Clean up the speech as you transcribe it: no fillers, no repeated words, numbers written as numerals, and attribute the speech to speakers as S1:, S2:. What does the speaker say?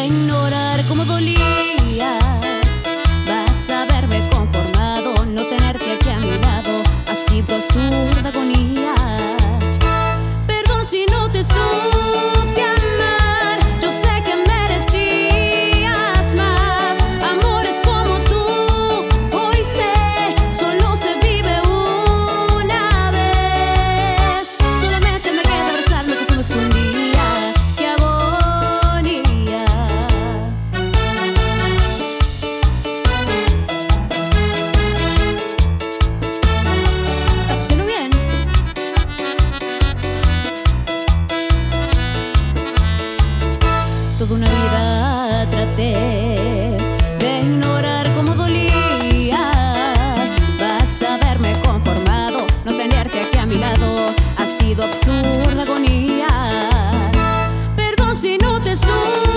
S1: ignorar cómo dolías. Vas a haberme conformado, no tenerte aquí a mi lado, así por absurda agonía. Perdón si no te supe amar, yo sé que merecías más. Amores como tú, hoy sé, solo se vive una vez. Solamente me queda abrazar lo que fuimos un día. ¡Qué agonía! Hacelo bien. Toda una vida traté de ignorar cómo dolías. Vas a haberme conformado, no tenerte aquí a mi lado, ha sido absurda agonía. Perdón si no te supe